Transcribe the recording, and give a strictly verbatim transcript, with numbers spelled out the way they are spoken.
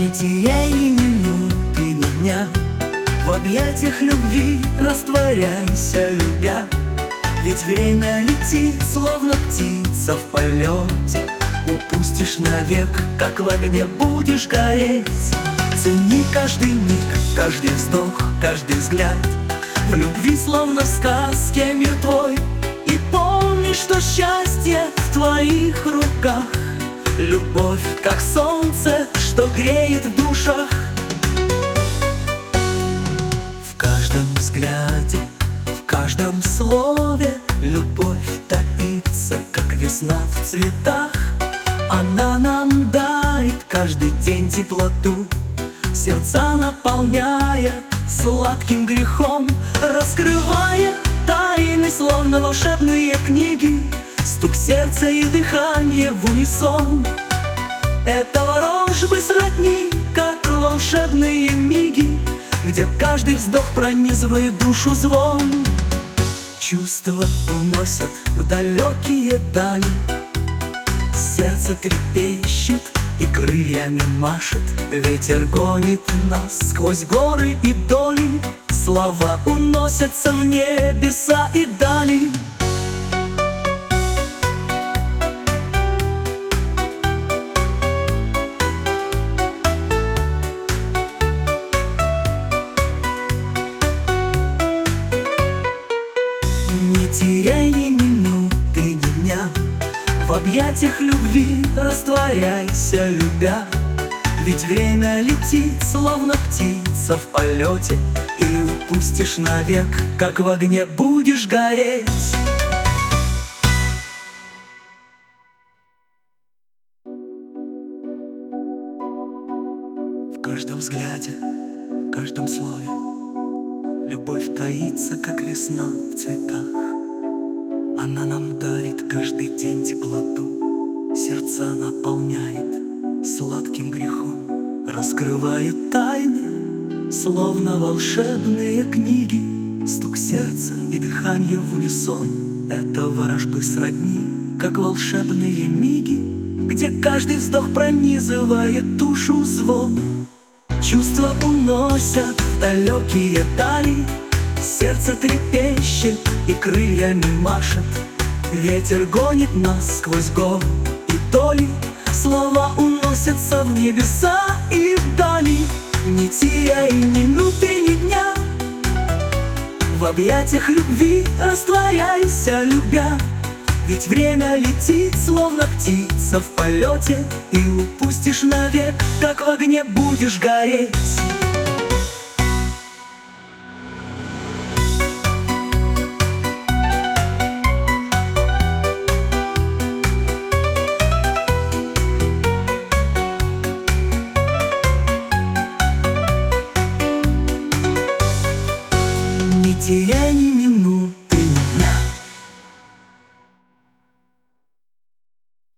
Не теряй ни минуты, ни дня, в объятиях любви растворяйся, любя. Ведь время летит, словно птица в полете. Упустишь навек, как в огне будешь гореть. Цени каждый миг, каждый вздох, каждый взгляд. В любви, словно в сказке, мир твой. И помни, что счастье в твоих руках. Любовь, как солнце, что греет в душах. В каждом взгляде, в каждом слове любовь таится, как весна в цветах. Она нам дарит каждый день теплоту, сердца наполняя сладким грехом, раскрывая тайны, словно волшебные книги. Стук сердца и дыхание в унисон. Это ворожбы сродни, как волшебные миги, где каждый вздох пронизывает душу звон. Чувства уносят в далекие дали, сердце трепещет и крыльями машет. Ветер гонит нас сквозь горы и доли, слова уносятся в небеса и дали. Не теряй ни минуты, ни дня, в объятиях любви растворяйся, любя. Ведь время летит, словно птица в полете. И упустишь навек, как в огне будешь гореть. В каждом взгляде, в каждом слове любовь таится, как весна в цветах. Она нам дарит каждый день теплоту, сердца наполняет сладким грехом, раскрывает тайны, словно волшебные книги. Стук сердца и дыхание в унисон. Это ворожбы сродни, как волшебные миги, где каждый вздох пронизывает душу звон. Чувства уносят в далекие дали, сердце трепещет и крыльями машет. Ветер гонит нас сквозь горы и доли, слова уносятся в небеса и вдали. Не теряй ни минуты, ни дня, в объятиях любви растворяйся, любя. Ведь время летит, словно птица в полете. И упустишь навек, как в огне будешь гореть.